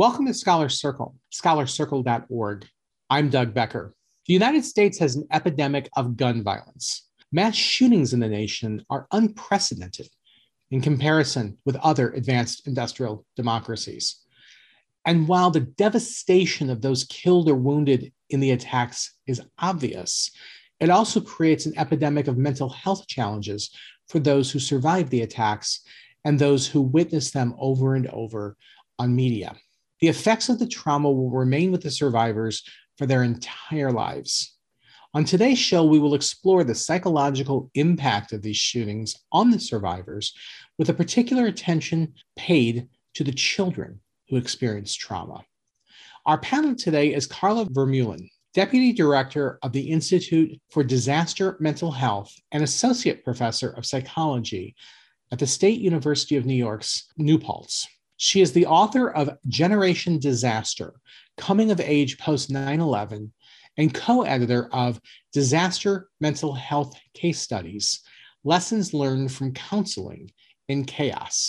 Welcome to Scholar Circle, scholarcircle.org. I'm Doug Becker. The United States has an epidemic of gun violence. Mass shootings in the nation are unprecedented in comparison with other advanced industrial democracies. And while the devastation of those killed or wounded in the attacks is obvious, it also creates an epidemic of mental health challenges for those who survived the attacks and those who witnessed them over and over on media. The effects of the trauma will remain with the survivors for their entire lives. On today's show, we will explore the psychological impact of these shootings on the survivors, with a particular attention paid to the children who experienced trauma. Our panel today is Carla Vermeulen, Deputy Director of the Institute for Disaster Mental Health and Associate Professor of Psychology at the State University of New York's New Paltz. She is the author of Generation Disaster, Coming of Age Post 9/11, and co-editor of Disaster Mental Health Case Studies, Lessons Learned from Counseling in Chaos.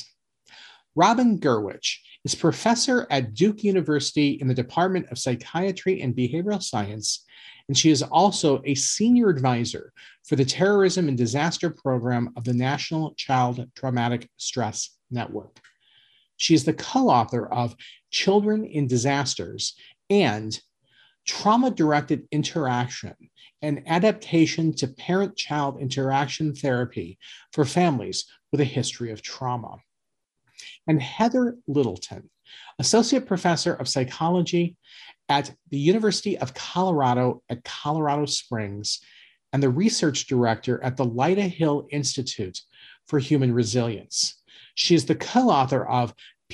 Robin Gurwitch is professor at Duke University in the Department of Psychiatry and Behavioral Science, and she is also a senior advisor for the Terrorism and Disaster Program of the National Child Traumatic Stress Network. She is the co-author of Children in Disasters and Trauma-Directed Interaction, an adaptation to parent-child interaction therapy for families with a history of trauma. And Heather Littleton, Associate Professor of Psychology at the University of Colorado at Colorado Springs and the Research Director at the Lyda Hill Institute for Human Resilience. She is the co-author of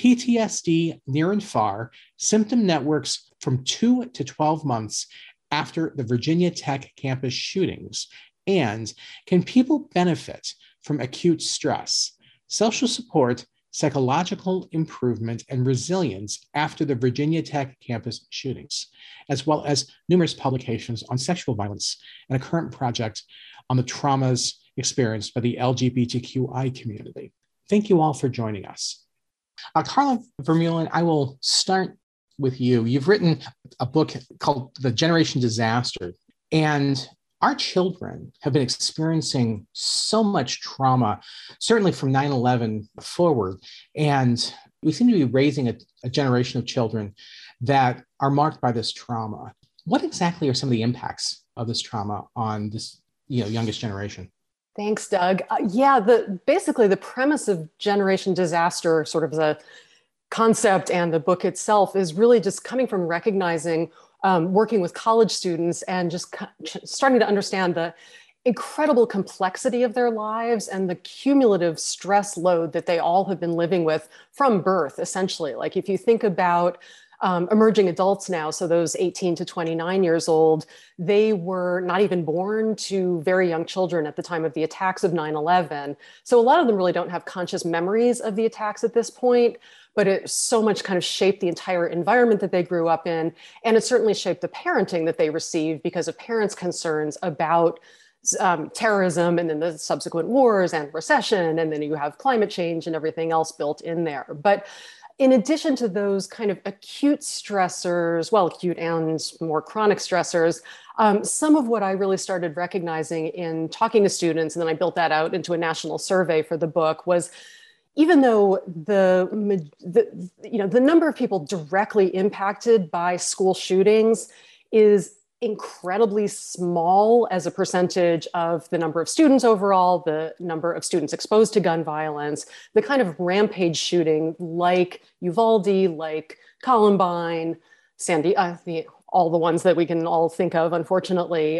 PTSD Near and Far, Symptom Networks from 2 to 12 months after the Virginia Tech campus shootings, and Can People Benefit from Acute Stress? Social Support, Psychological Improvement, and Resilience after the Virginia Tech campus shootings, as well as numerous publications on sexual violence and a current project on the traumas experienced by the LGBTQI community. Thank you all for joining us. Carla Vermeulen, I will start with you. You've written a book called The Generation Disaster, and our children have been experiencing so much trauma, certainly from 9/11 forward, and we seem to be raising a generation of children that are marked by this trauma. What exactly are some of the impacts of this trauma on this youngest generation? Thanks, Doug. Basically the premise of Generation Disaster, sort of the concept and the book itself, is really just coming from recognizing, working with college students and just starting to understand the incredible complexity of their lives and the cumulative stress load that they all have been living with from birth, essentially. Like if you think about emerging adults now, so those 18 to 29 years old, they were not even born to very young children at the time of the attacks of 9/11. So a lot of them really don't have conscious memories of the attacks at this point, but it so much kind of shaped the entire environment that they grew up in. And it certainly shaped the parenting that they received because of parents' concerns about terrorism and then the subsequent wars and recession. And then you have climate change and everything else built in there. But in addition to those kind of acute stressors, well, acute and more chronic stressors, some of what I really started recognizing in talking to students, and then I built that out into a national survey for the book, was even though the number of people directly impacted by school shootings is incredibly small as a percentage of the number of students overall, the number of students exposed to gun violence, the kind of rampage shooting like Uvalde, like Columbine, Sandy, all the ones that we can all think of, unfortunately.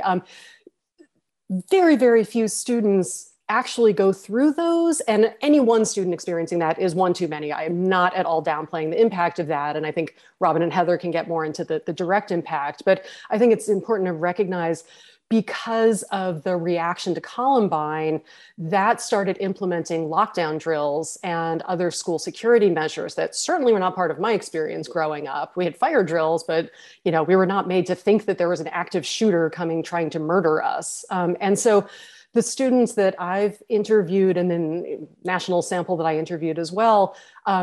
Very, very few students actually go through those, and any one student experiencing that is one too many. I am not at all downplaying the impact of that, and I think Robin and Heather can get more into the direct impact, but I think it's important to recognize, because of the reaction to Columbine, that started implementing lockdown drills and other school security measures that certainly were not part of my experience growing up. We had fire drills, but we were not made to think that there was an active shooter coming trying to murder us. And so The students that I've interviewed and then national sample that I interviewed as well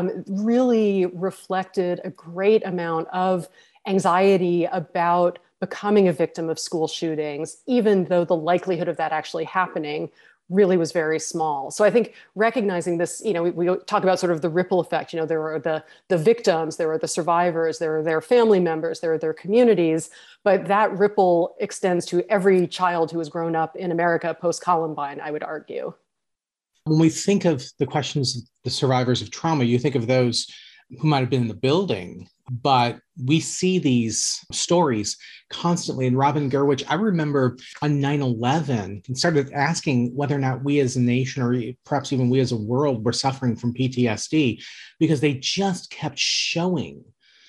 really reflected a great amount of anxiety about becoming a victim of school shootings, even though the likelihood of that actually happening really was very small. So I think recognizing this, we talk about sort of the ripple effect. There are the victims, there are the survivors, there are their family members, there are their communities, but that ripple extends to every child who has grown up in America post-Columbine, I would argue. When we think of the questions of the survivors of trauma, you think of those who might have been in the building, but we see these stories constantly. And Robin Gurwitch, I remember on 9/11 and started asking whether or not we as a nation, or perhaps even we as a world, were suffering from PTSD, because they just kept showing,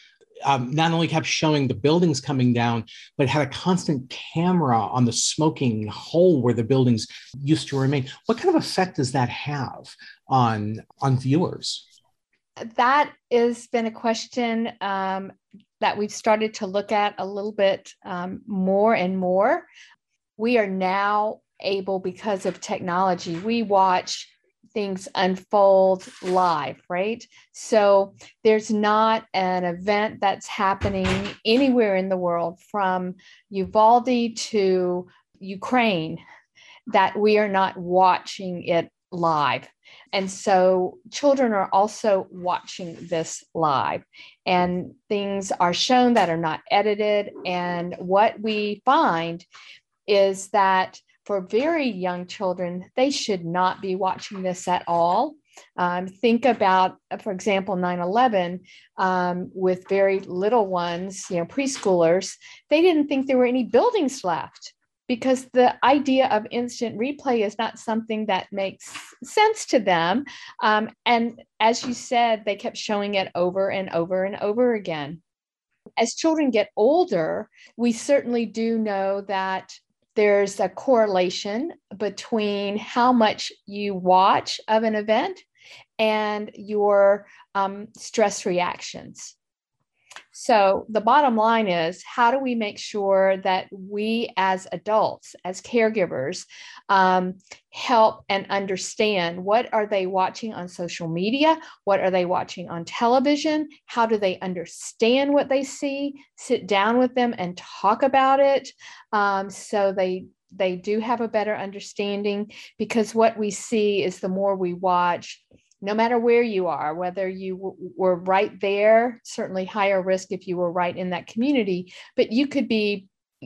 not only kept showing the buildings coming down, but had a constant camera on the smoking hole where the buildings used to remain. What kind of effect does that have on viewers? That has been a question that we've started to look at a little bit more and more. We are now able, because of technology, we watch things unfold live, right? So there's not an event that's happening anywhere in the world, from Uvalde to Ukraine, that we are not watching it live. And so children are also watching this live, and things are shown that are not edited. And what we find is that for very young children, they should not be watching this at all. Think about, for example, 9/11 with very little ones, preschoolers. They didn't think there were any buildings left, because the idea of instant replay is not something that makes sense to them. And as you said, they kept showing it over and over and over again. As children get older, we certainly do know that there's a correlation between how much you watch of an event and your stress reactions. So the bottom line is, how do we make sure that we as adults, as caregivers, help and understand what are they watching on social media? What are they watching on television? How do they understand what they see? Sit down with them and talk about it, so they do have a better understanding. Because what we see is, the more we watch, no matter where you are, whether you were right there, certainly higher risk if you were right in that community, but you could be,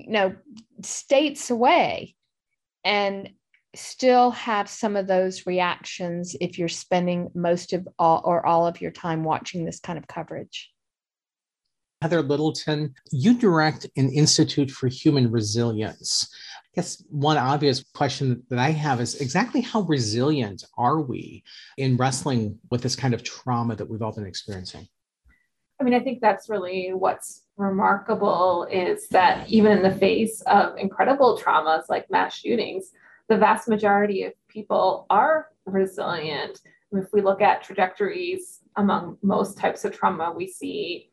states away and still have some of those reactions if you're spending most of all of your time watching this kind of coverage. Heather Littleton, you direct an Institute for Human Resilience. I guess one obvious question that I have is, exactly how resilient are we in wrestling with this kind of trauma that we've all been experiencing? I mean, I think that's really what's remarkable, is that even in the face of incredible traumas like mass shootings, the vast majority of people are resilient. If we look at trajectories among most types of trauma, we see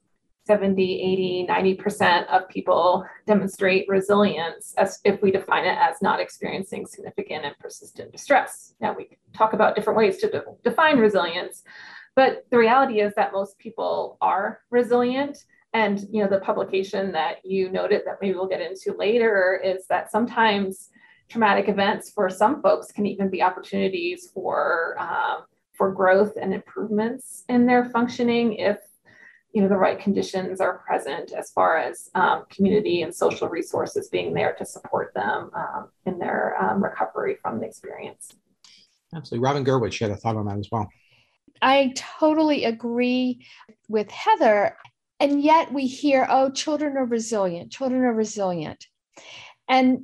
70, 80, 90% of people demonstrate resilience, as if we define it as not experiencing significant and persistent distress. Now, we can talk about different ways to define resilience, but the reality is that most people are resilient. And, the publication that you noted that maybe we'll get into later is that sometimes traumatic events for some folks can even be opportunities for growth and improvements in their functioning, if the right conditions are present, as far as community and social resources being there to support them in their recovery from the experience. Absolutely. Robin Gurwitch, you had a thought on that as well. I totally agree with Heather. And yet we hear, children are resilient. Children are resilient. And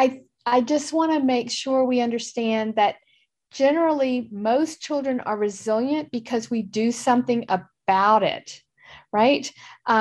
I just want to make sure we understand that generally most children are resilient because we do something about it. Right?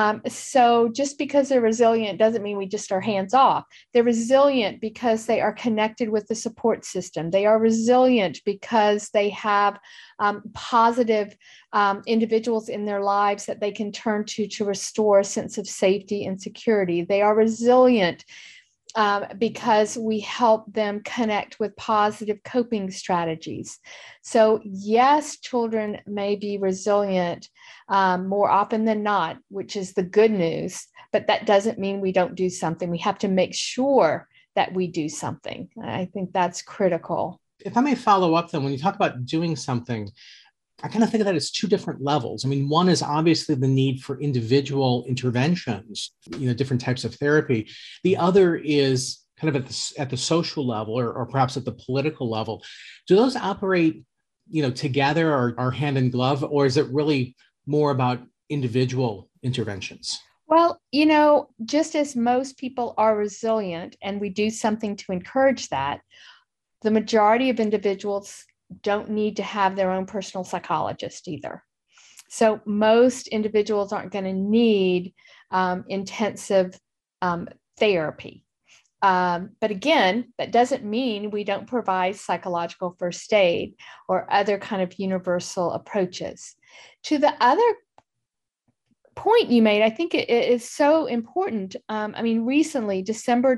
So just because they're resilient doesn't mean we just are hands off. They're resilient because they are connected with the support system. They are resilient because they have positive individuals in their lives that they can turn to restore a sense of safety and security. They are resilient because we help them connect with positive coping strategies. So yes, children may be resilient more often than not, which is the good news, but that doesn't mean we don't do something. We have to make sure that we do something. I think that's critical. If I may follow up then, when you talk about doing something, I kind of think of that as two different levels. I mean, one is obviously the need for individual interventions, different types of therapy. The other is kind of at the social level or perhaps at the political level. Do those operate, together or hand in glove, or is it really more about individual interventions? Well, just as most people are resilient and we do something to encourage that, the majority of individuals don't need to have their own personal psychologist either. So most individuals aren't going to need intensive therapy. But again, that doesn't mean we don't provide psychological first aid or other kind of universal approaches. To the other point you made, I think it is so important. Recently, December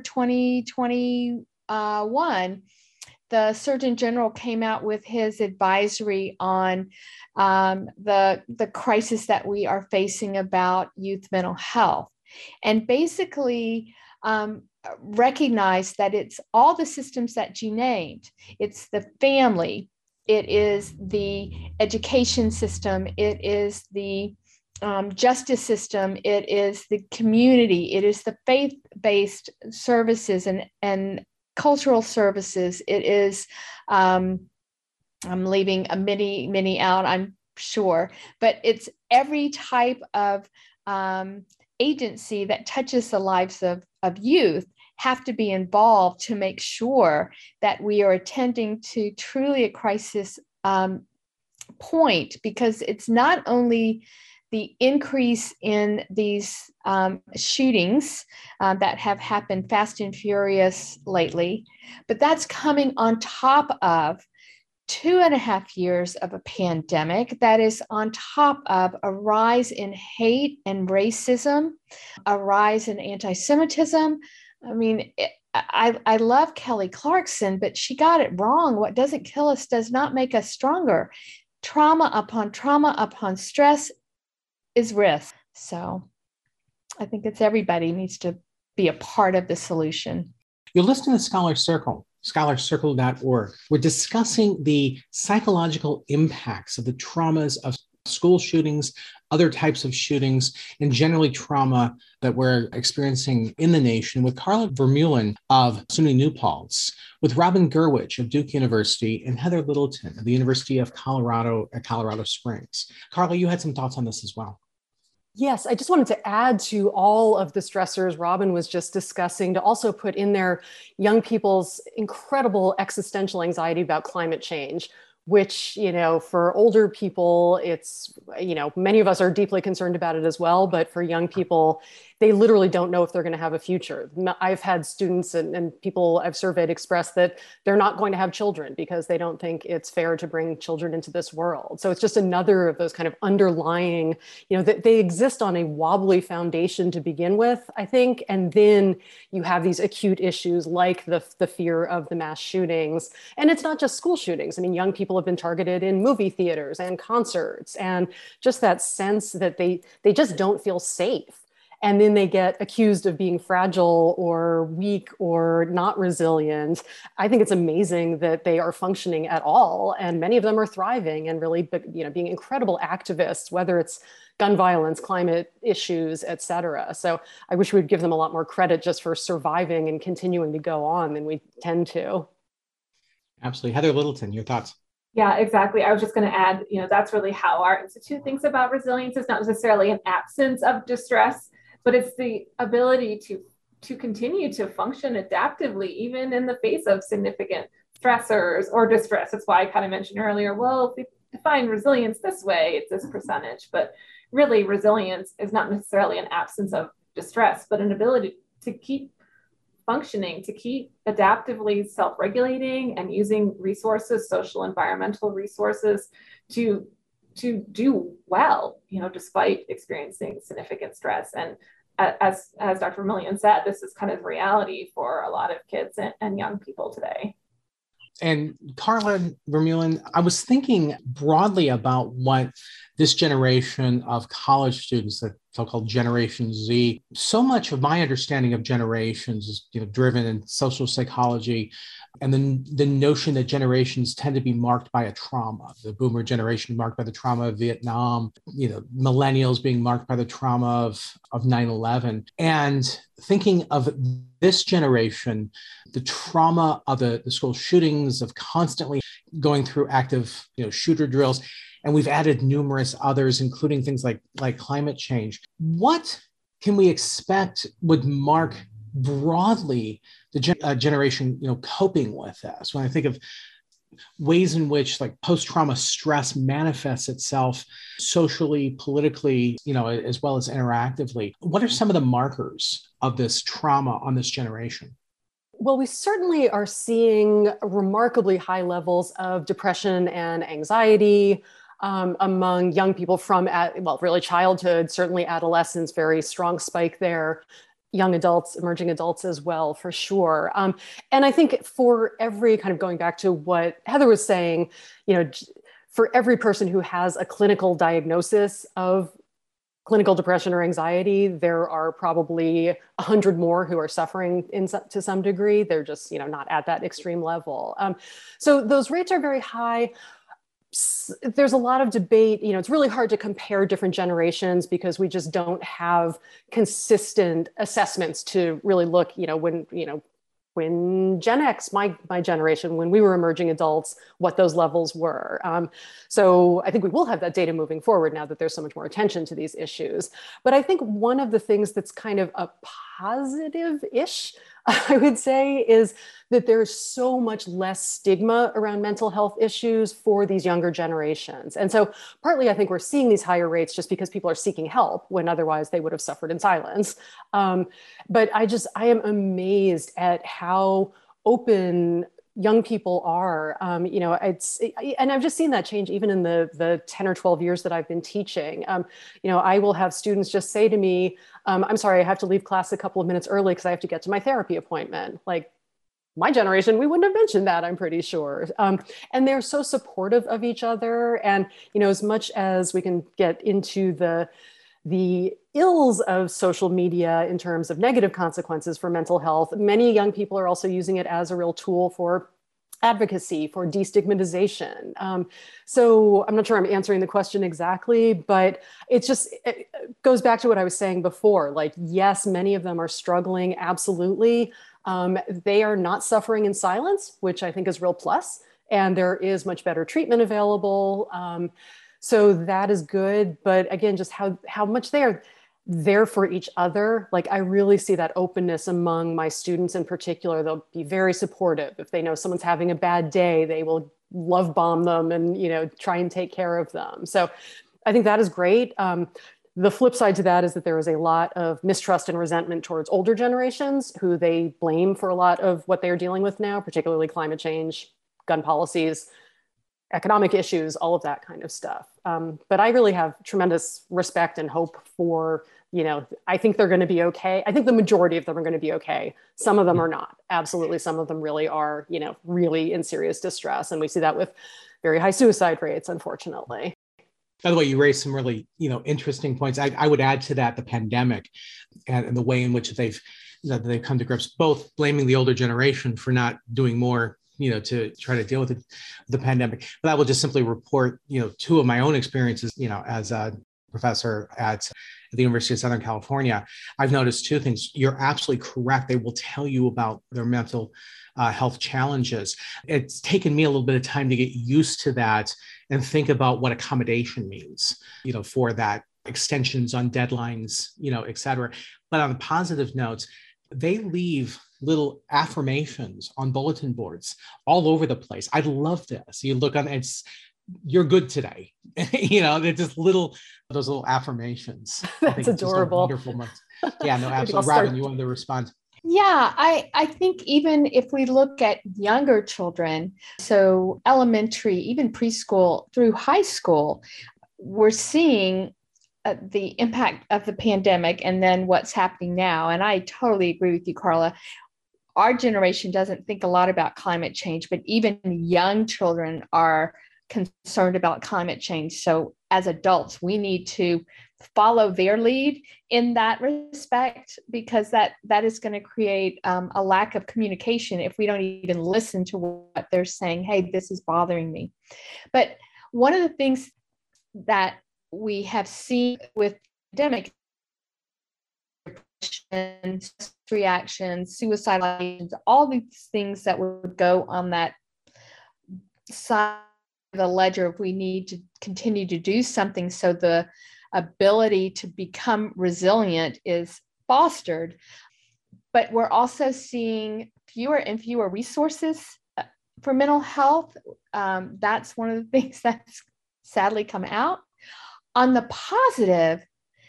2021, the Surgeon General came out with his advisory on the crisis that we are facing about youth mental health, and basically recognized that it's all the systems that you named. It's the family, it is the education system, it is the justice system, it is the community, it is the faith-based services and cultural services. It is, I'm leaving many out, I'm sure, but it's every type of agency that touches the lives of youth have to be involved to make sure that we are attending to truly a crisis point, because it's not only the increase in these shootings that have happened fast and furious lately, but that's coming on top of 2.5 years of a pandemic, that is on top of a rise in hate and racism, a rise in anti-Semitism. I mean, I love Kelly Clarkson, but she got it wrong. What doesn't kill us does not make us stronger. Trauma upon stress is risk. So I think it's everybody needs to be a part of the solution. You're listening to Scholar Circle, scholarcircle.org. We're discussing the psychological impacts of the traumas of school shootings, other types of shootings, and generally trauma that we're experiencing in the nation with Carla Vermeulen of SUNY New Paltz, with Robin Gurwitch of Duke University, and Heather Littleton of the University of Colorado at Colorado Springs. Carla, you had some thoughts on this as well. Yes, I just wanted to add to all of the stressors Robin was just discussing to also put in there young people's incredible existential anxiety about climate change, which, for older people, it's, many of us are deeply concerned about it as well. But for young people, they literally don't know if they're going to have a future. I've had students and people I've surveyed express that they're not going to have children because they don't think it's fair to bring children into this world. So it's just another of those kind of underlying, that they exist on a wobbly foundation to begin with, I think. And then you have these acute issues like the fear of the mass shootings. And it's not just school shootings. I mean, young people have been targeted in movie theaters and concerts, and just that sense that they just don't feel safe. And then they get accused of being fragile or weak or not resilient. I think it's amazing that they are functioning at all. And many of them are thriving and really, being incredible activists, whether it's gun violence, climate issues, et cetera. So I wish we'd give them a lot more credit just for surviving and continuing to go on than we tend to. Absolutely. Heather Littleton, your thoughts? Yeah, exactly. I was just going to add, that's really how our institute thinks about resilience. It's not necessarily an absence of distress, but it's the ability to continue to function adaptively, even in the face of significant stressors or distress. That's why I kind of mentioned earlier, well, if we define resilience this way, it's this percentage. But really, resilience is not necessarily an absence of distress, but an ability to keep functioning, to keep adaptively self-regulating and using resources, social, environmental resources to do well, despite experiencing significant stress. And as Dr. Millian said, this is kind of reality for a lot of kids and young people today. And Carla Vermeulen, I was thinking broadly about what this generation of college students, the so-called Generation Z, so much of my understanding of generations is driven in social psychology, and then the notion that generations tend to be marked by a trauma. The boomer generation marked by the trauma of Vietnam, millennials being marked by the trauma of 9/11. And thinking of this generation, the trauma of the school shootings, of constantly going through active shooter drills, and we've added numerous others, including things like climate change. What can we expect would mark broadly the generation coping with this? When I think of ways in which post-trauma stress manifests itself socially, politically, as well as interactively, what are some of the markers of this trauma on this generation? Well, we certainly are seeing remarkably high levels of depression and anxiety among young people from really childhood, certainly adolescence, very strong spike there. Young adults, emerging adults as well, for sure. And I think for every kind of going back to what Heather was saying, for every person who has a clinical diagnosis of clinical depression or anxiety, there are probably 100 more who are suffering to some degree. They're just, not at that extreme level. So those rates are very high. There's a lot of debate. It's really hard to compare different generations because we just don't have consistent assessments to really look, when Gen X, my generation, when we were emerging adults, what those levels were. So I think we will have that data moving forward now that there's so much more attention to these issues. But I think one of the things that's kind of a positive-ish, I would say, is that there's so much less stigma around mental health issues for these younger generations. And so partly I think we're seeing these higher rates just because people are seeking help when otherwise they would have suffered in silence. But I am amazed at how open young people are. And I've just seen that change even in the 10 or 12 years that I've been teaching. I will have students just say to me, I'm sorry, I have to leave class a couple of minutes early because I have to get to my therapy appointment. Like, my generation, we wouldn't have mentioned that, I'm pretty sure. And they're so supportive of each other. And, as much as we can get into the ills of social media in terms of negative consequences for mental health, many young people are also using it as a real tool for advocacy, for destigmatization. So I'm not sure I'm answering the question exactly, but it goes back to what I was saying before. Yes, many of them are struggling, absolutely. They are not suffering in silence, which I think is a real plus. And there is much better treatment available. So that is good. But again, just how much they are there for each other. I really see that openness among my students in particular. They'll be very supportive. If they know someone's having a bad day, they will love bomb them and, try and take care of them. So I think that is great. The flip side to that is that there is a lot of mistrust and resentment towards older generations who they blame for a lot of what they are dealing with now, particularly climate change, gun policies, economic issues, all of that kind of stuff. But I really have tremendous respect and hope for, I think they're going to be okay. I think the majority of them are going to be okay. Some of them are not. Absolutely. Some of them really are, really in serious distress. And we see that with very high suicide rates, unfortunately. By the way, you raised some really, interesting points. I would add to that the pandemic and the way in which they've come to grips, both blaming the older generation for not doing more, to try to deal with the pandemic. But I will just simply report, two of my own experiences, as a professor at the University of Southern California. I've noticed two things. You're absolutely correct. They will tell you about their mental health challenges. It's taken me a little bit of time to get used to that and think about what accommodation means, for that, extensions on deadlines, et cetera. But on the positive notes, they leave little affirmations on bulletin boards all over the place. I love this. You look on you're good today. They're just those little affirmations. That's adorable. Wonderful. Yeah, no, absolutely. Robin, you wanted to respond? Yeah, I think even if we look at younger children, so elementary, even preschool through high school, we're seeing the impact of the pandemic and then what's happening now. And I totally agree with you, Carla. Our generation doesn't think a lot about climate change, but even young children are concerned about climate change. So as adults, we need to follow their lead in that respect, because that is going to create a lack of communication if we don't even listen to what they're saying. Hey, this is bothering me. But one of the things that we have seen with the pandemic, reactions, suicidal, all these things that would go on that side of the ledger if we need to continue to do something so the ability to become resilient is fostered. But we're also seeing fewer and fewer resources for mental health. That's one of the things that's sadly come out. On the positive,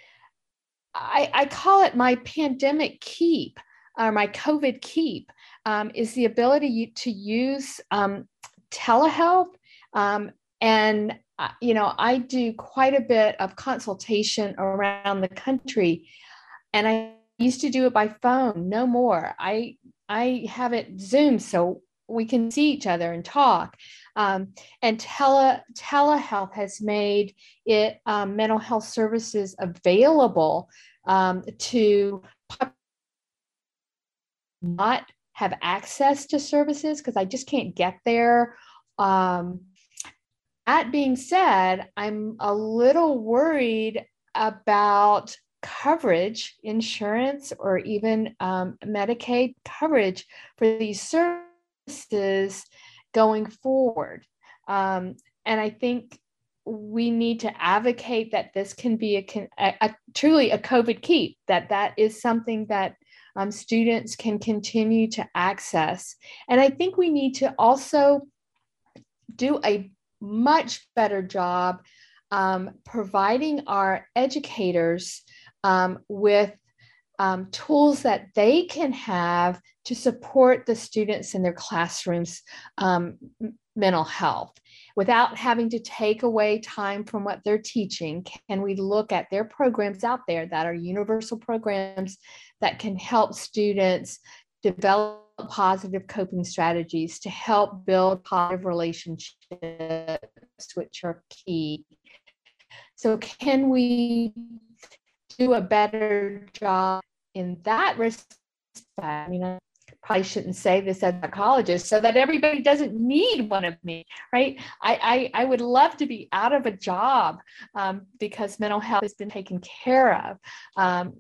I call it my pandemic keep, or my COVID keep, is the ability to use telehealth. And, I do quite a bit of consultation around the country, and I used to do it by phone, no more. I have it Zoom so we can see each other and talk. And telehealth has made it mental health services available to not have access to services because I just can't get there. That being said, I'm a little worried about coverage, insurance, or even Medicaid coverage for these services going forward. And I think we need to advocate that this can be truly a COVID keep, that is something that students can continue to access. And I think we need to also do a much better job providing our educators with tools that they can have to support the students in their classrooms' mental health without having to take away time from what they're teaching. Can we look at their programs out there that are universal programs that can help students develop positive coping strategies to help build positive relationships, which are key? So can we do a better job in that respect? I mean, I probably shouldn't say this as a psychologist so that everybody doesn't need one of me, right? I would love to be out of a job because mental health has been taken care of.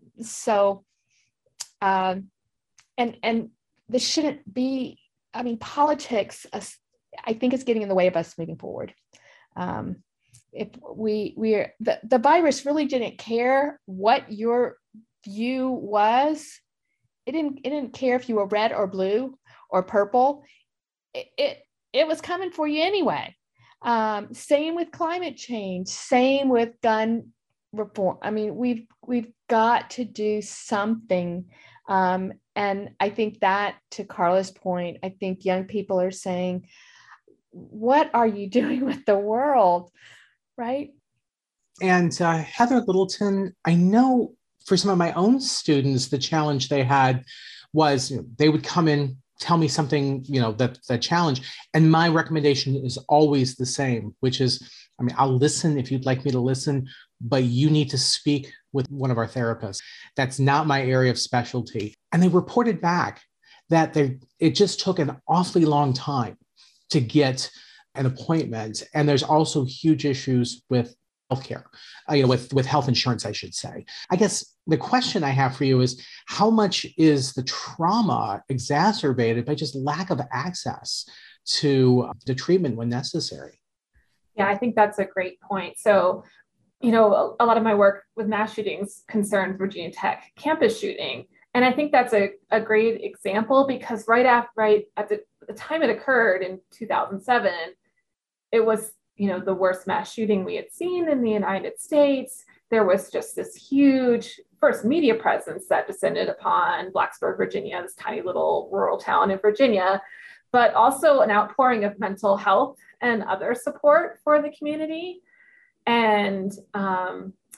And this shouldn't be, I mean, politics, I think is getting in the way of us moving forward. If the virus really didn't care what your view was. It didn't care if you were red or blue or purple. It was coming for you anyway. Same with climate change. Same with gun reform. I mean, we've got to do something. And I think that, to Carla's point, I think young people are saying, "What are you doing with the world?" Right? And Heather Littleton, I know for some of my own students, the challenge they had was they would come in, tell me something, the challenge. And my recommendation is always the same, which is, I mean, I'll listen if you'd like me to listen, but you need to speak with one of our therapists. That's not my area of specialty. And they reported back that it just took an awfully long time to get an appointment. And there's also huge issues with healthcare, with health insurance, I should say. I guess the question I have for you is, how much is the trauma exacerbated by just lack of access to the treatment when necessary? Yeah, I think that's a great point. So, a lot of my work with mass shootings concerns Virginia Tech campus shooting. And I think that's a great example because right at the time it occurred in 2007, it was the worst mass shooting we had seen in the United States. There was just this huge first media presence that descended upon Blacksburg, Virginia, this tiny little rural town in Virginia, but also an outpouring of mental health and other support for the community. And,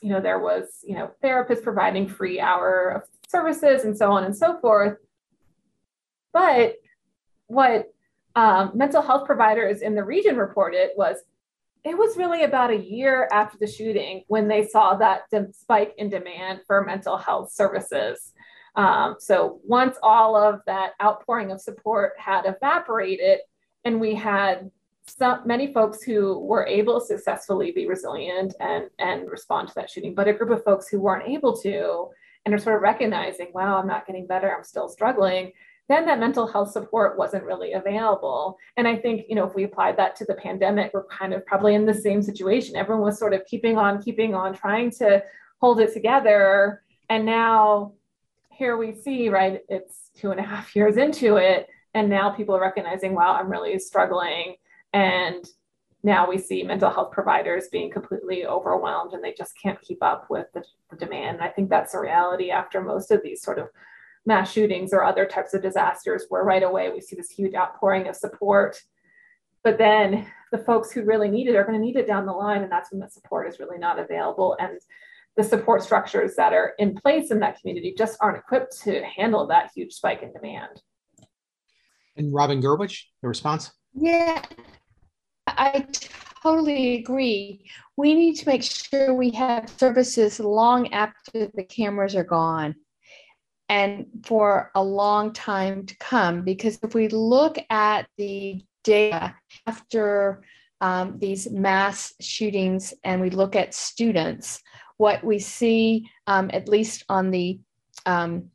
there was, therapists providing free hour of services and so on and so forth. But what mental health providers in the region reported was it was really about a year after the shooting when they saw that spike in demand for mental health services. So once all of that outpouring of support had evaporated, and we had many folks who were able to successfully be resilient and respond to that shooting, but a group of folks who weren't able to and are sort of recognizing, wow, I'm not getting better, I'm still struggling, then that mental health support wasn't really available. And I think, if we applied that to the pandemic, we're kind of probably in the same situation. Everyone was sort of keeping on, trying to hold it together. And now here we see, right, it's 2.5 years into it. And now people are recognizing, wow, I'm really struggling. And now we see mental health providers being completely overwhelmed and they just can't keep up with the demand. And I think that's a reality after most of these sort of mass shootings or other types of disasters, where right away we see this huge outpouring of support. But then the folks who really need it are going to need it down the line. And that's when the support is really not available. And the support structures that are in place in that community just aren't equipped to handle that huge spike in demand. And Robin Gurwitch, the response? Yeah, I totally agree. We need to make sure we have services long after the cameras are gone and for a long time to come. Because if we look at the data after these mass shootings and we look at students, what we see, at least on the the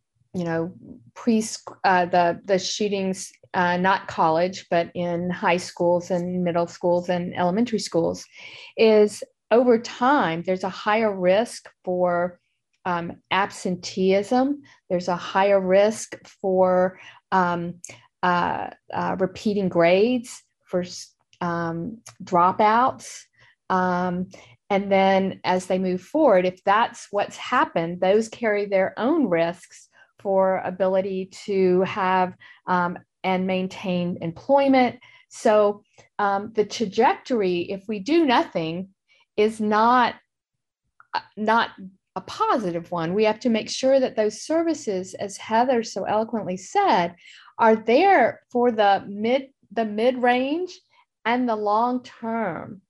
shootings, not college, but in high schools and middle schools and elementary schools, is over time, there's a higher risk for absenteeism. There's a higher risk for repeating grades, for dropouts. And then as they move forward, if that's what's happened, those carry their own risks for ability to have and maintain employment. So the trajectory, if we do nothing, is not a positive one. We have to make sure that those services, as Heather so eloquently said, are there for the mid-range and the long term.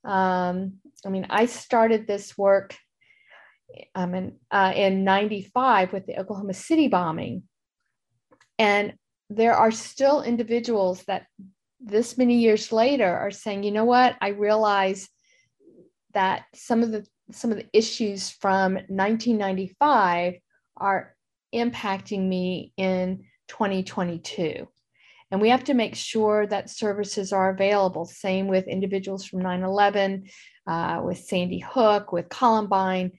I started this work in 95 with the Oklahoma City bombing. And there are still individuals that this many years later are saying, you know what, I realize that some of the issues from 1995 are impacting me in 2022. And we have to make sure that services are available. Same with individuals from 9/11, with Sandy Hook, with Columbine.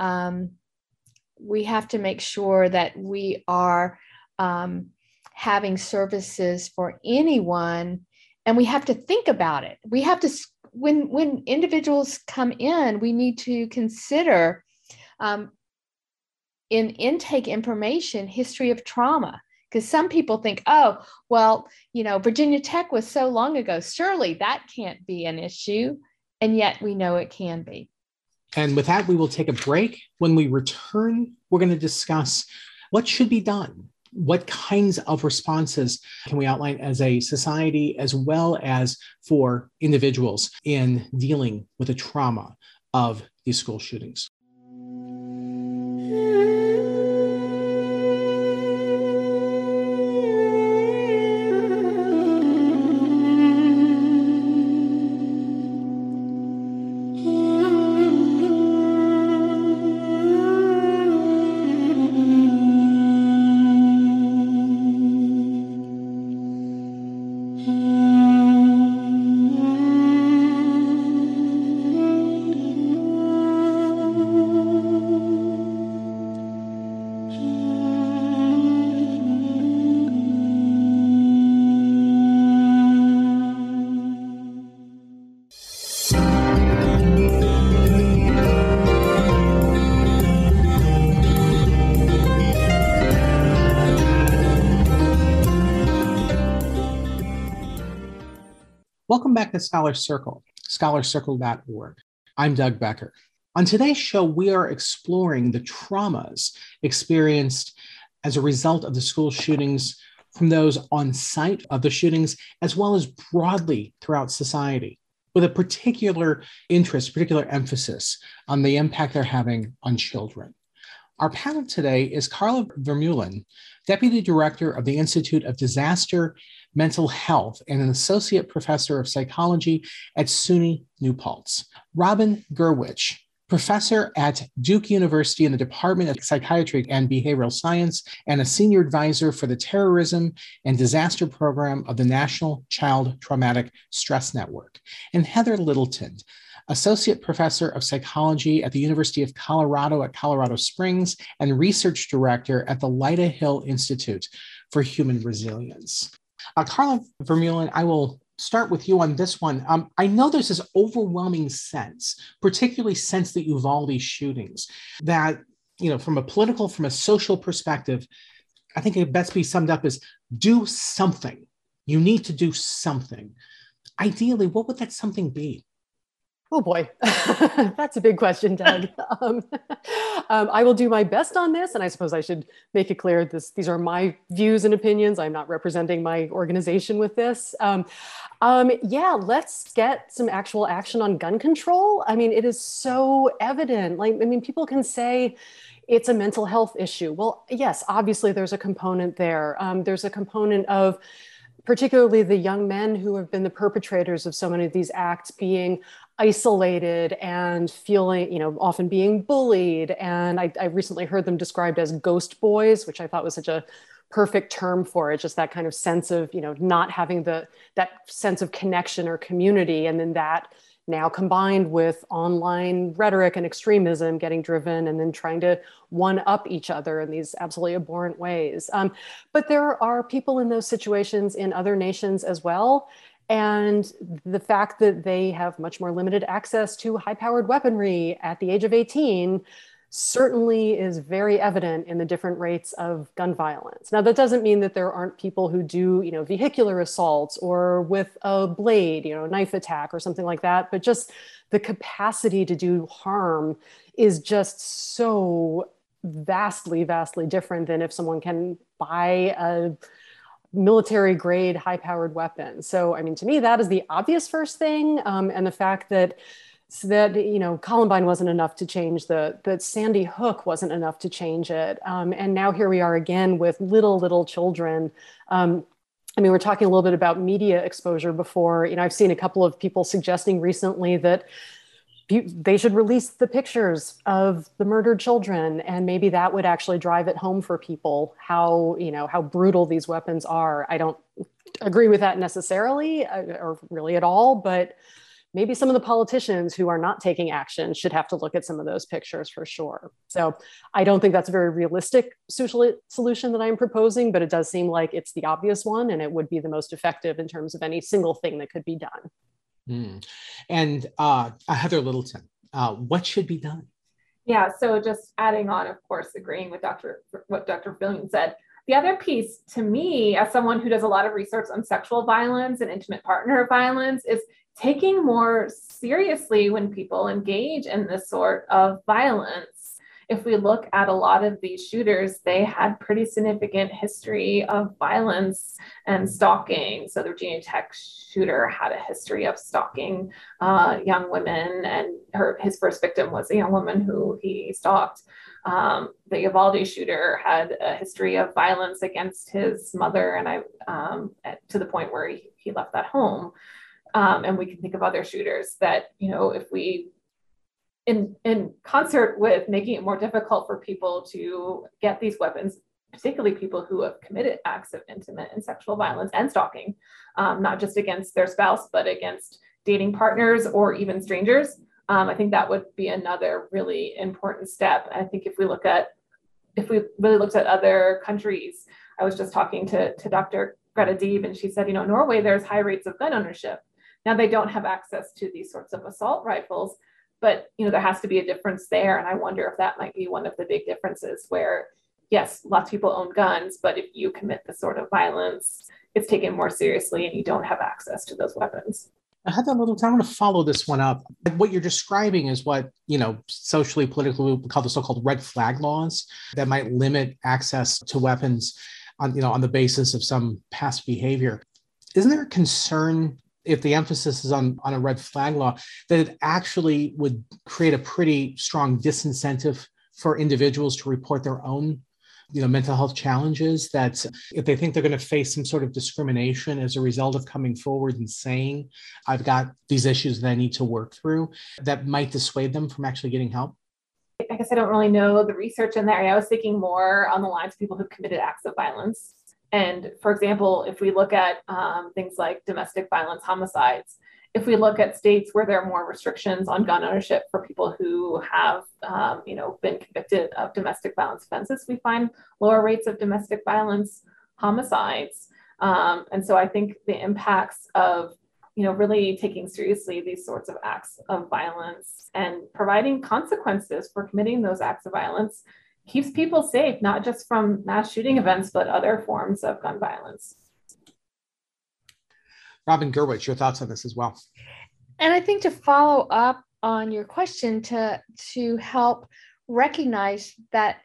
We have to make sure that we are having services for anyone, and we have to think about it. We have to, when individuals come in, we need to consider in intake information, history of trauma. Because some people think, oh, well, Virginia Tech was so long ago, surely that can't be an issue. And yet we know it can be. And with that, we will take a break. When we return, we're going to discuss what should be done. What kinds of responses can we outline as a society, as well as for individuals in dealing with the trauma of these school shootings? Welcome back to Scholar Circle, scholarcircle.org. I'm Doug Becker. On today's show, we are exploring the traumas experienced as a result of the school shootings from those on site of the shootings, as well as broadly throughout society, with a particular interest, particular emphasis on the impact they're having on children. Our panel today is Carla Vermeulen, Deputy Director of the Institute of Disaster Mental Health and an Associate Professor of Psychology at SUNY New Paltz. Robin Gurwitch, Professor at Duke University in the Department of Psychiatry and Behavioral Science and a Senior Advisor for the Terrorism and Disaster Program of the National Child Traumatic Stress Network. And Heather Littleton, Associate Professor of Psychology at the University of Colorado at Colorado Springs and Research Director at the Lyda Hill Institute for Human Resilience. Carla Vermeulen, I will start with you on this one. I know there's this overwhelming sense, particularly since the Uvalde shootings, that, from a social perspective, I think it best be summed up as do something. You need to do something. Ideally, what would that something be? Oh boy, that's a big question, Doug. I will do my best on this, and I suppose I should make it clear these are my views and opinions. I'm not representing my organization with this. Let's get some actual action on gun control. I mean, it is so evident. People can say it's a mental health issue. Well, yes, obviously there's a component there. There's a component of particularly the young men who have been the perpetrators of so many of these acts being isolated and feeling, often being bullied. And I recently heard them described as ghost boys, which I thought was such a perfect term for it, just that kind of sense of, not having that sense of connection or community. And then that now combined with online rhetoric and extremism getting driven and then trying to one-up each other in these absolutely abhorrent ways. But there are people in those situations in other nations as well. And the fact that they have much more limited access to high-powered weaponry at the age of 18 certainly is very evident in the different rates of gun violence. Now, that doesn't mean that there aren't people who do, vehicular assaults or with a blade, a knife attack or something like that, but just the capacity to do harm is just so vastly, vastly different than if someone can buy a military grade high-powered weapon. So, to me, that is the obvious first thing. And the fact that Columbine wasn't enough to change that Sandy Hook wasn't enough to change it. And now here we are again with little children. We're talking a little bit about media exposure before. I've seen a couple of people suggesting recently that they should release the pictures of the murdered children, and maybe that would actually drive it home for people how brutal these weapons are. I don't agree with that necessarily or really at all, but maybe some of the politicians who are not taking action should have to look at some of those pictures for sure. So I don't think that's a very realistic solution that I'm proposing, but it does seem like it's the obvious one, and it would be the most effective in terms of any single thing that could be done. And Heather Littleton, what should be done? Yeah, so just adding on, of course, agreeing with what Dr. Vermeulen said. The other piece to me, as someone who does a lot of research on sexual violence and intimate partner violence, is taking more seriously when people engage in this sort of violence. If we look at a lot of these shooters, they had pretty significant history of violence and stalking. So the Virginia Tech shooter had a history of stalking young women, and his first victim was a young woman who he stalked. The Uvalde shooter had a history of violence against his mother, and to the point where he left that home. And we can think of other shooters that, if we, in concert with making it more difficult for people to get these weapons, particularly people who have committed acts of intimate and sexual violence and stalking, not just against their spouse, but against dating partners or even strangers, I think that would be another really important step. I think if we really looked at other countries, I was just talking to Dr. Greta Dieb, and she said, Norway, there's high rates of gun ownership. Now they don't have access to these sorts of assault rifles, but there has to be a difference there. And I wonder if that might be one of the big differences where, yes, lots of people own guns, but if you commit this sort of violence, it's taken more seriously and you don't have access to those weapons. I had that little time. I'm going to follow this one up. What you're describing is what, socially, politically, we call the so-called red flag laws that might limit access to weapons on the basis of some past behavior. Isn't there a concern if the emphasis is on a red flag law that it actually would create a pretty strong disincentive for individuals to report their own mental health challenges, that if they think they're going to face some sort of discrimination as a result of coming forward and saying, I've got these issues that I need to work through, that might dissuade them from actually getting help? I guess I don't really know the research in that area. I was thinking more on the lines of people who've committed acts of violence. And for example, if we look at things like domestic violence, homicides, if we look at states where there are more restrictions on gun ownership for people who have, been convicted of domestic violence offenses, we find lower rates of domestic violence homicides. And so I think the impacts of, really taking seriously these sorts of acts of violence and providing consequences for committing those acts of violence keeps people safe, not just from mass shooting events, but other forms of gun violence. Robin Gurwitch, your thoughts on this as well? And I think to follow up on your question, to help recognize that,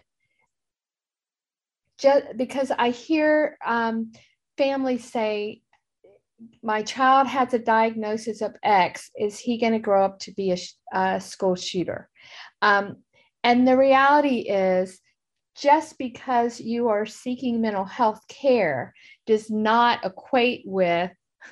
just because I hear families say, my child has a diagnosis of X, is he going to grow up to be a school shooter? And the reality is, just because you are seeking mental health care does not equate with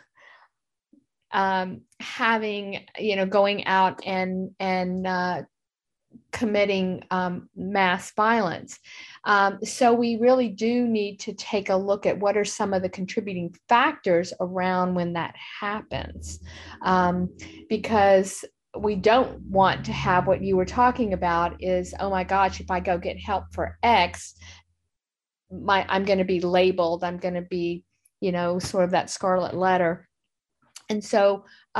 having, going out and committing mass violence. So we really do need to take a look at what are some of the contributing factors around when that happens, because we don't want to have what you were talking about is, oh my gosh, if I go get help for X, I'm going to be labeled, I'm going to be, sort of that scarlet letter. And so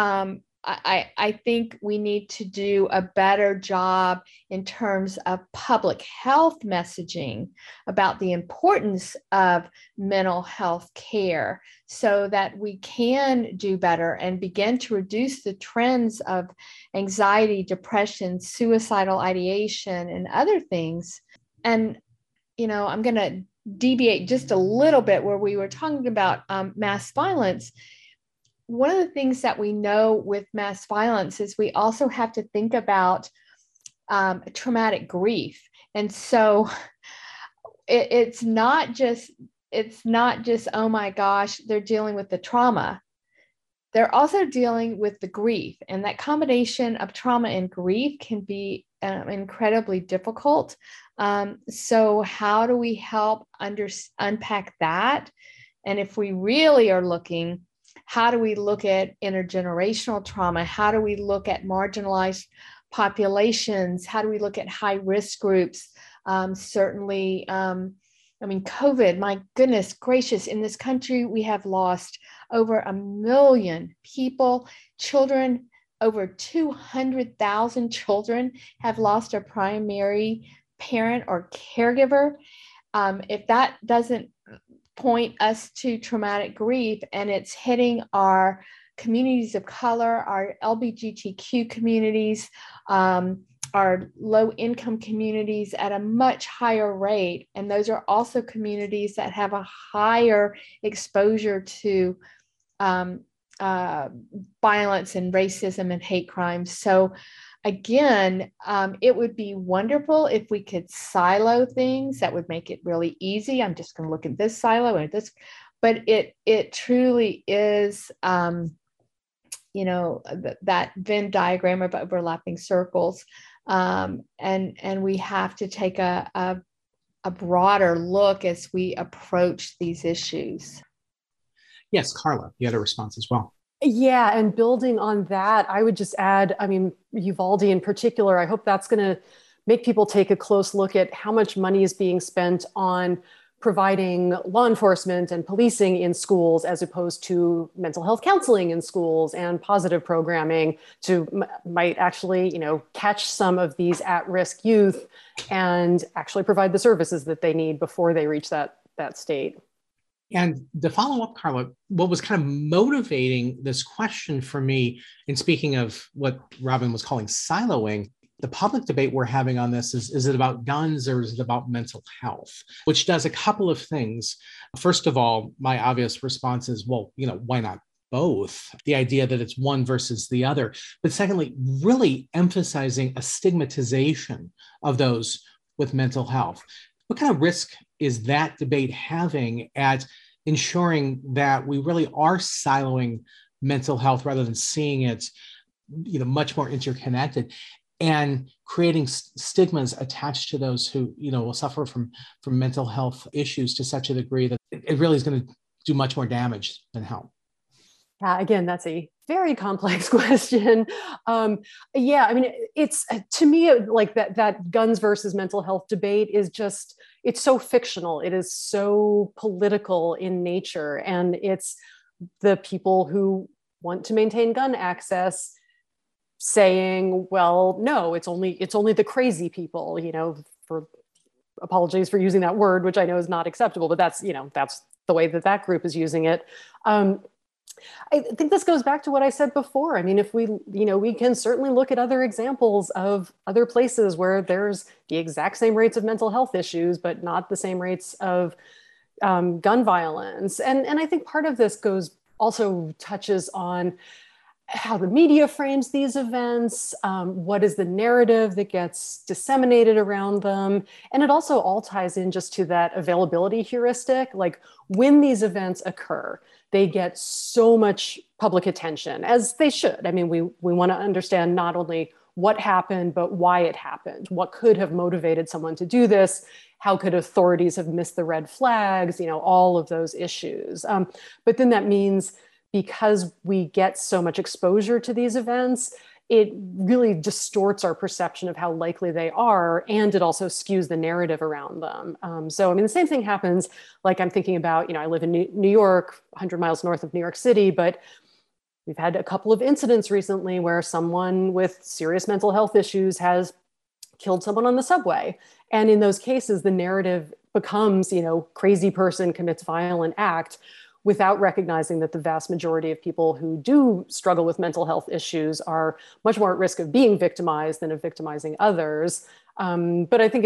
I think we need to do a better job in terms of public health messaging about the importance of mental health care so that we can do better and begin to reduce the trends of anxiety, depression, suicidal ideation, and other things. And, I'm going to deviate just a little bit where we were talking about mass violence. One of the things that we know with mass violence is we also have to think about traumatic grief. And so it's not just, oh my gosh, they're dealing with the trauma. They're also dealing with the grief. And that combination of trauma and grief can be incredibly difficult. So how do we help unpack that? And if we really are looking, how do we look at intergenerational trauma? How do we look at marginalized populations? How do we look at high risk groups? Certainly, COVID, my goodness gracious, in this country, we have lost over 1 million people, children, over 200,000 children have lost a primary parent or caregiver. If that doesn't point us to traumatic grief, and it's hitting our communities of color, our LGBTQ communities, our low income communities at a much higher rate. And those are also communities that have a higher exposure to violence and racism and hate crimes. So again, it would be wonderful if we could silo things. That would make it really easy. I'm just going to look at this silo and this, but it truly is, that Venn diagram of overlapping circles, and we have to take a broader look as we approach these issues. Yes, Carla, you had a response as well. Yeah, and building on that, I would just add, Uvalde in particular, I hope that's going to make people take a close look at how much money is being spent on providing law enforcement and policing in schools as opposed to mental health counseling in schools and positive programming might actually, catch some of these at-risk youth and actually provide the services that they need before they reach that state. And to follow up, Carla, what was kind of motivating this question for me, in speaking of what Robin was calling siloing, the public debate we're having on this is it about guns or is it about mental health, which does a couple of things. First of all, my obvious response is, well, why not both? The idea that it's one versus the other. But secondly, really emphasizing a stigmatization of those with mental health. What kind of risk is that debate having at ensuring that we really are siloing mental health rather than seeing it, much more interconnected, and creating stigmas attached to those who, will suffer from mental health issues to such a degree that it really is going to do much more damage than help? Again, that's a very complex question. It's to me like that guns versus mental health debate is just, it's so fictional. It is so political in nature. And it's the people who want to maintain gun access saying, well, no, it's only the crazy people, for apologies for using that word, which I know is not acceptable, but that's the way that group is using it. I think this goes back to what I said before. I mean, if we can certainly look at other examples of other places where there's the exact same rates of mental health issues, but not the same rates of gun violence. And I think part of this also touches on how the media frames these events, what is the narrative that gets disseminated around them. And it also all ties in just to that availability heuristic. Like when these events occur, they get so much public attention, as they should. I mean, we want to understand not only what happened, but why it happened. What could have motivated someone to do this? How could authorities have missed the red flags? All of those issues. But then that means because we get so much exposure to these events, it really distorts our perception of how likely they are, and it also skews the narrative around them. So, I mean, the same thing happens, like I'm thinking about, I live in New York, 100 miles north of New York City, but we've had a couple of incidents recently where someone with serious mental health issues has killed someone on the subway. And in those cases, the narrative becomes, crazy person commits violent act, without recognizing that the vast majority of people who do struggle with mental health issues are much more at risk of being victimized than of victimizing others. But I think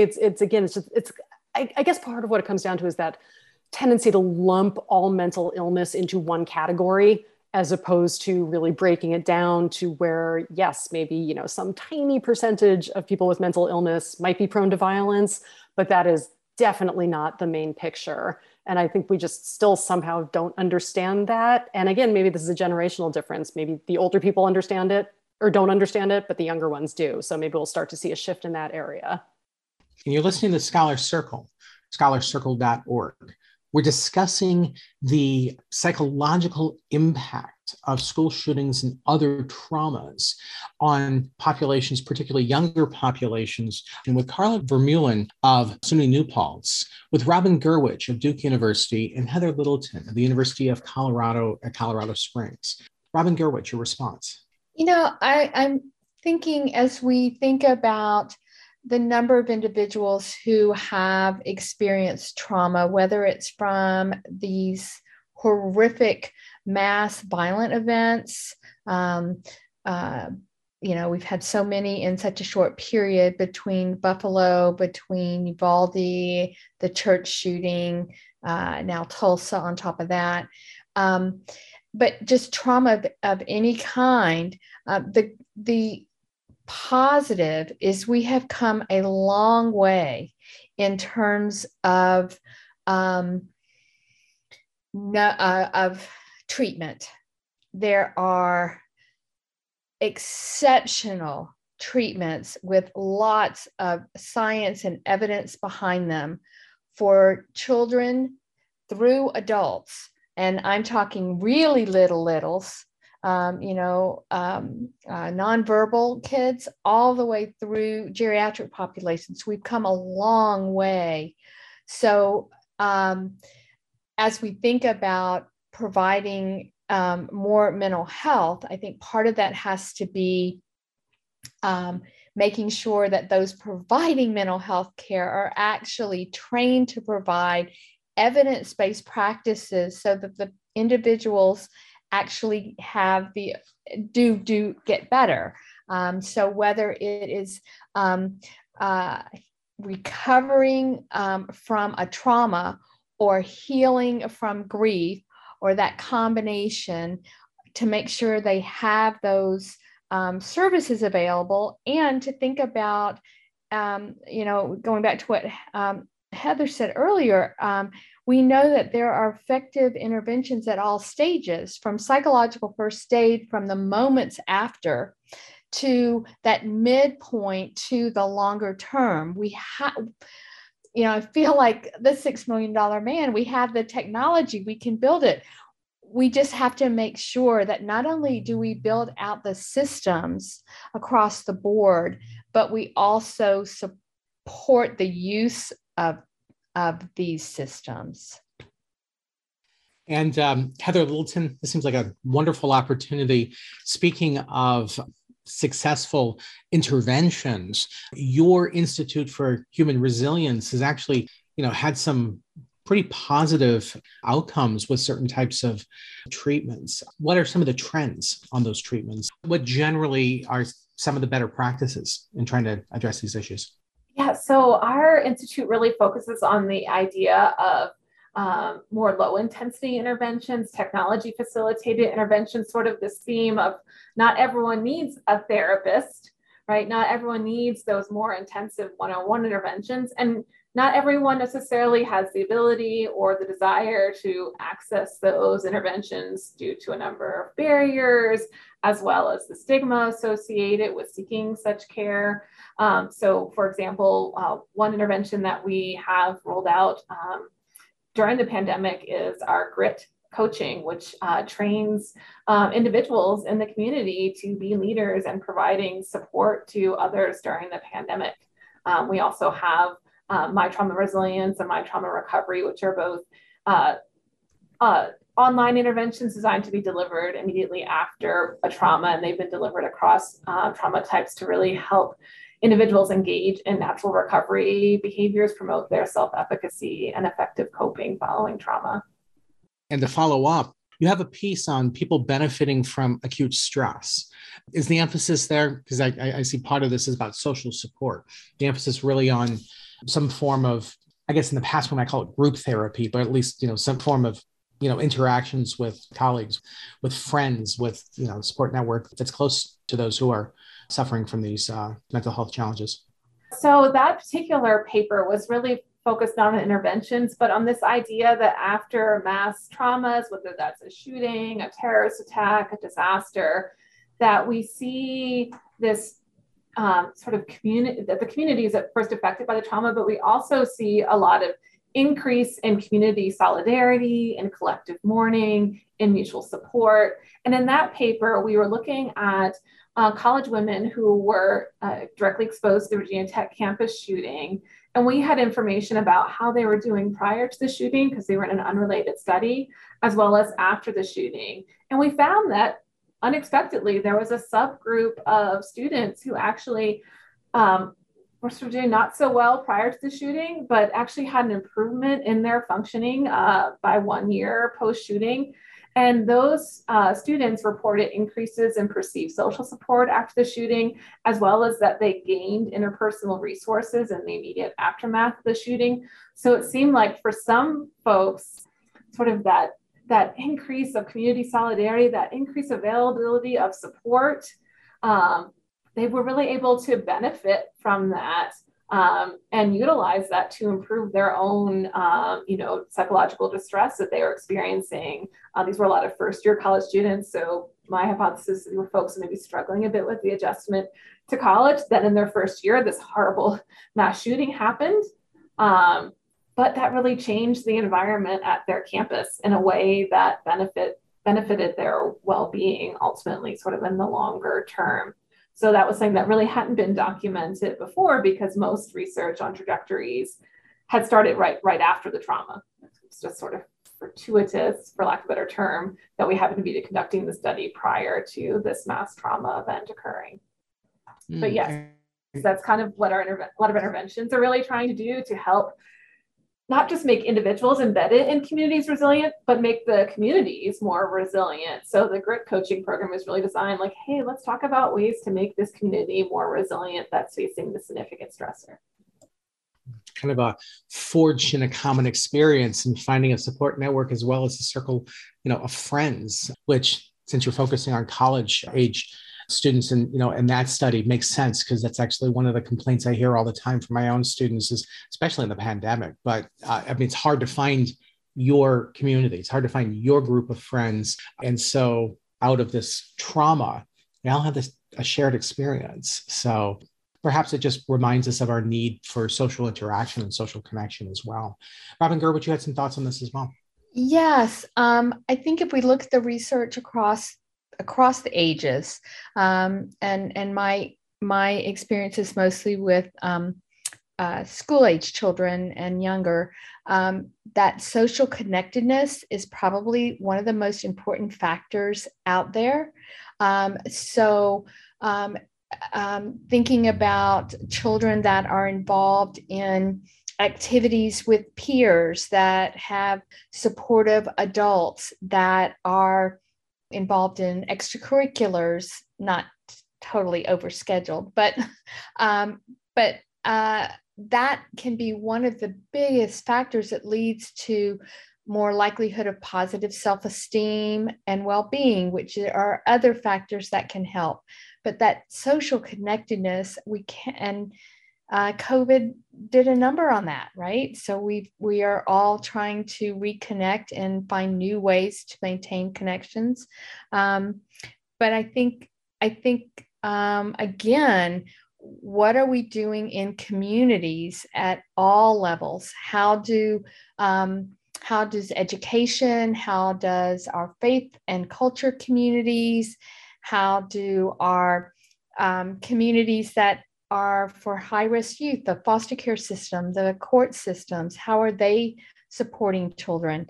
I guess part of what it comes down to is that tendency to lump all mental illness into one category, as opposed to really breaking it down to where, yes, maybe, some tiny percentage of people with mental illness might be prone to violence, but that is definitely not the main picture. And I think we just still somehow don't understand that. And again, maybe this is a generational difference. Maybe the older people understand it or don't understand it, but the younger ones do. So maybe we'll start to see a shift in that area. And you're listening to Scholar Circle, scholarcircle.org. We're discussing the psychological impact of school shootings and other traumas on populations, particularly younger populations, and with Carla Vermeulen of SUNY New Paltz, with Robin Gurwitch of Duke University, and Heather Littleton of the University of Colorado at Colorado Springs. Robin Gurwitch, your response? I'm thinking, as we think about the number of individuals who have experienced trauma, whether it's from these horrific mass violent events, we've had so many in such a short period between Buffalo, between Uvalde, the church shooting, now Tulsa on top of that. But just trauma of any kind, the positive is we have come a long way in terms of treatment. There are exceptional treatments with lots of science and evidence behind them for children through adults. And I'm talking really littles, nonverbal kids, all the way through geriatric populations. We've come a long way. So as we think about providing more mental health, I think part of that has to be making sure that those providing mental health care are actually trained to provide evidence-based practices so that the individuals actually do get better. So whether it is recovering from a trauma or healing from grief, or that combination, to make sure they have those services available, and to think about, going back to what Heather said earlier, we know that there are effective interventions at all stages, from psychological first aid, from the moments after, to that midpoint, to the longer term. We have, I feel like the $6 million man, we have the technology, we can build it. We just have to make sure that not only do we build out the systems across the board, but we also support the use of these systems. And Heather Littleton, this seems like a wonderful opportunity. Speaking of successful interventions, your Institute for Human Resilience has actually, had some pretty positive outcomes with certain types of treatments. What are some of the trends on those treatments? What generally are some of the better practices in trying to address these issues? Yeah, so our institute really focuses on the idea of more low intensity interventions, technology facilitated interventions, sort of this theme of not everyone needs a therapist, right? Not everyone needs those more intensive one-on-one interventions. And not everyone necessarily has the ability or the desire to access those interventions due to a number of barriers, as well as the stigma associated with seeking such care. So for example, one intervention that we have rolled out during the pandemic is our GRIT coaching, which trains individuals in the community to be leaders and providing support to others during the pandemic. We also have My Trauma Resilience and My Trauma Recovery, which are both online interventions designed to be delivered immediately after a trauma, and they've been delivered across trauma types to really help individuals engage in natural recovery behaviors, promote their self-efficacy and effective coping following trauma. And to follow up, you have a piece on people benefiting from acute stress. Is the emphasis there? Because I see part of this is about social support. The emphasis really on some form of, I guess in the past when I call it group therapy, but at least, some form of, interactions with colleagues, with friends, with, support network that's close to those who are suffering from these mental health challenges. So that particular paper was really focused on interventions, but on this idea that after mass traumas, whether that's a shooting, a terrorist attack, a disaster, that we see this sort of community, that the community is at first affected by the trauma, but we also see a lot of increase in community solidarity and collective mourning and mutual support. And in that paper, we were looking at college women who were directly exposed to the Virginia Tech campus shooting. And we had information about how they were doing prior to the shooting, because they were in an unrelated study, as well as after the shooting. And we found that unexpectedly, there was a subgroup of students who actually were sort of doing not so well prior to the shooting, but actually had an improvement in their functioning by 1 year post-shooting. And those students reported increases in perceived social support after the shooting, as well as that they gained interpersonal resources in the immediate aftermath of the shooting. So it seemed like for some folks, sort of that increase of community solidarity, that increased availability of support, they were really able to benefit from that and utilize that to improve their own, psychological distress that they were experiencing. These were a lot of first-year college students, so my hypothesis is were folks maybe struggling a bit with the adjustment to college. Then in their first year, this horrible mass shooting happened. But that really changed the environment at their campus in a way that benefited their well-being ultimately, sort of in the longer term. So that was something that really hadn't been documented before, because most research on trajectories had started right after the trauma. It's just sort of fortuitous, for lack of a better term, that we happened to be conducting the study prior to this mass trauma event occurring. But yes, that's kind of what a lot of interventions are really trying to do, to help not just make individuals embedded in communities resilient, but make the communities more resilient. So the grit coaching program is really designed like, hey, let's talk about ways to make this community more resilient that's facing the significant stressor. Kind of a forged in a common experience and finding a support network as well as a circle, of friends, which since you're focusing on college age students and, and that study makes sense because that's actually one of the complaints I hear all the time from my own students is especially in the pandemic. But it's hard to find your community. It's hard to find your group of friends. And so out of this trauma, we all have a shared experience. So perhaps it just reminds us of our need for social interaction and social connection as well. Robin Gurwitch, you had some thoughts on this as well. Yes. I think if we look at the research across the ages, and my experience is mostly with school age children and younger, that social connectedness is probably one of the most important factors out there. Thinking about children that are involved in activities with peers, that have supportive adults, that are involved in extracurriculars, not totally overscheduled, but that can be one of the biggest factors that leads to more likelihood of positive self-esteem and well-being, which are other factors that can help. But that social connectedness, we can, and COVID did a number on that, right? So we are all trying to reconnect and find new ways to maintain connections. But I think again, what are we doing in communities at all levels? How does education, how does our faith and culture communities, how do our communities that are for high-risk youth, the foster care system, the court systems, how are they supporting children?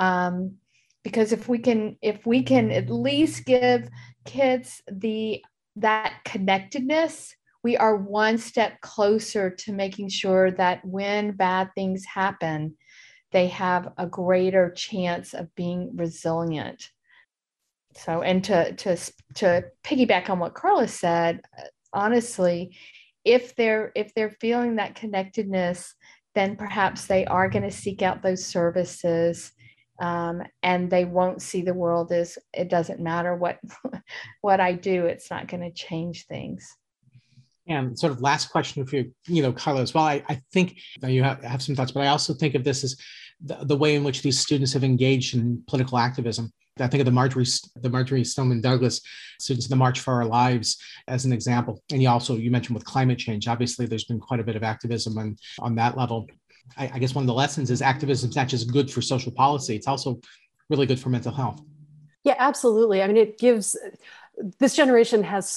Because if we can at least give kids that connectedness, we are one step closer to making sure that when bad things happen, they have a greater chance of being resilient. So, and to piggyback on what Carla said, honestly, if they're feeling that connectedness, then perhaps they are going to seek out those services, and they won't see the world as it doesn't matter what I do, it's not going to change things. And sort of last question for you, Carla, as well. I think you have some thoughts, but I also think of this as the way in which these students have engaged in political activism. I think of the Marjorie Stoneman Douglas students in the March for Our Lives as an example. And you mentioned with climate change, obviously there's been quite a bit of activism on that level. I guess one of the lessons is activism is not just good for social policy, it's also really good for mental health. Yeah, absolutely. I mean, this generation has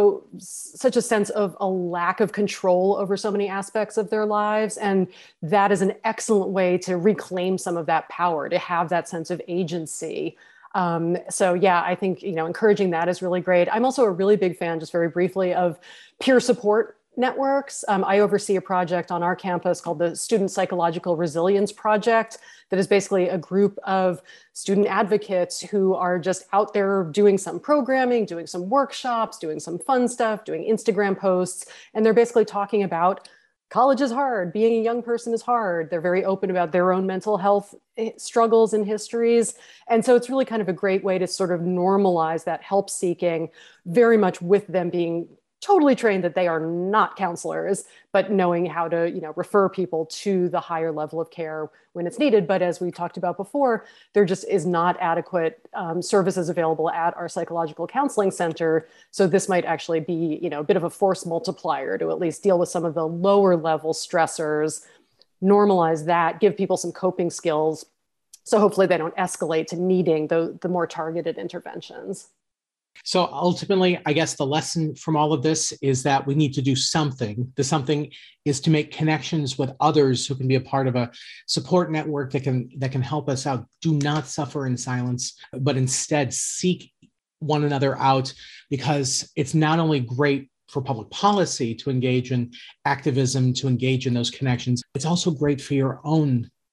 such a sense of a lack of control over so many aspects of their lives. And that is an excellent way to reclaim some of that power, to have that sense of agency. So yeah, I think, encouraging that is really great. I'm also a really big fan, just very briefly, of peer support networks. I oversee a project on our campus called the Student Psychological Resilience Project that is basically a group of student advocates who are just out there doing some programming, doing some workshops, doing some fun stuff, doing Instagram posts. And they're basically talking about college is hard, being a young person is hard. They're very open about their own mental health struggles and histories. And so it's really kind of a great way to sort of normalize that help seeking, very much with them being totally trained that they are not counselors, but knowing how to, refer people to the higher level of care when it's needed. But as we talked about before, there just is not adequate services available at our psychological counseling center. So this might actually be, a bit of a force multiplier to at least deal with some of the lower level stressors, normalize that, give people some coping skills. So hopefully they don't escalate to needing the more targeted interventions. So ultimately, I guess the lesson from all of this is that we need to do something. The something is to make connections with others who can be a part of a support network that can help us out. Do not suffer in silence, but instead seek one another out, because it's not only great for public policy to engage in activism, to engage in those connections, it's also great for your own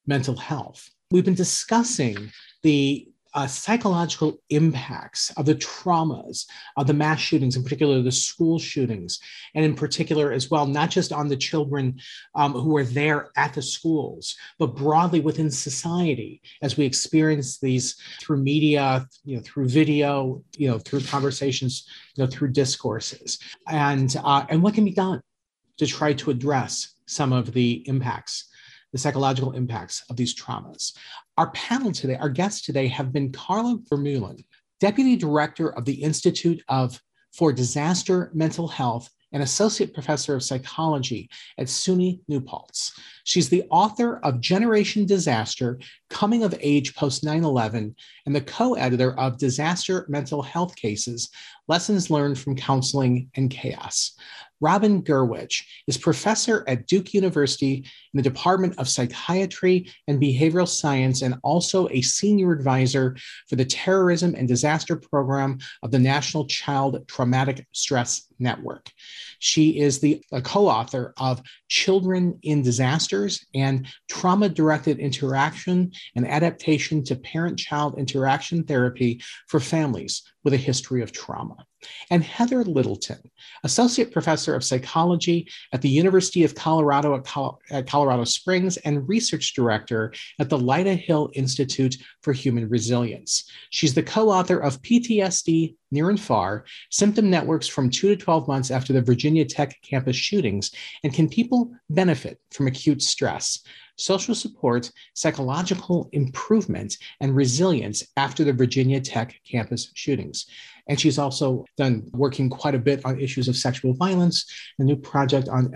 mental health. We've been discussing the psychological impacts of the traumas of the mass shootings, in particular the school shootings, and in particular as well, not just on the children who are there at the schools, but broadly within society as we experience these through media, through video, through conversations, through discourses, and what can be done to try to address some of the impacts, the psychological impacts of these traumas. Our panel today, our guests today have been Carla Vermeulen, Deputy Director of the Institute for Disaster Mental Health and Associate Professor of Psychology at SUNY New Paltz. She's the author of Generation Disaster, Coming of Age Post 9/11, and the co-editor of Disaster Mental Health Cases, Lessons Learned from Counseling and Chaos. Robin Gurwitch is professor at Duke University in the Department of Psychiatry and Behavioral Science, and also a senior advisor for the Terrorism and Disaster Program of the National Child Traumatic Stress Network. She is the co-author of Children in Disasters and Trauma-Directed Interaction and Adaptation to Parent-Child Interaction Therapy for Families with a History of Trauma. And Heather Littleton, Associate Professor of Psychology at the University of Colorado at Colorado Springs and Research Director at the Lyda Hill Institute for Human Resilience. She's the co-author of PTSD Near and Far, Symptom Networks from 2 to 12 Months After the Virginia Tech Campus Shootings, and Can People Benefit from Acute Stress? Social Support, Psychological Improvement, and Resilience After the Virginia Tech Campus Shootings. And she's also done working quite a bit on issues of sexual violence, a new project on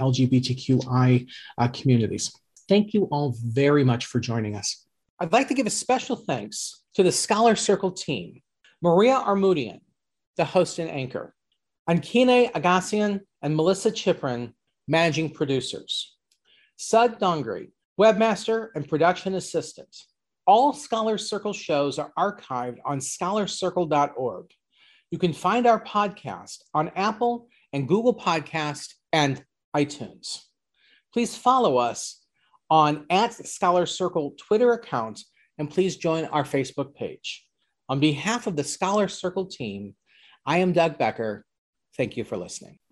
LGBTQI communities. Thank you all very much for joining us. I'd like to give a special thanks to the Scholar Circle team, Maria Armudian, the host and anchor, Ankine Agassian and Melissa Chiprin, managing producers, Sud Dongri, webmaster and production assistant. All Scholar Circle shows are archived on scholarcircle.org. You can find our podcast on Apple and Google Podcast and iTunes. Please follow us on @ScholarCircle Twitter account, and please join our Facebook page. On behalf of the Scholar Circle team, I am Doug Becker. Thank you for listening.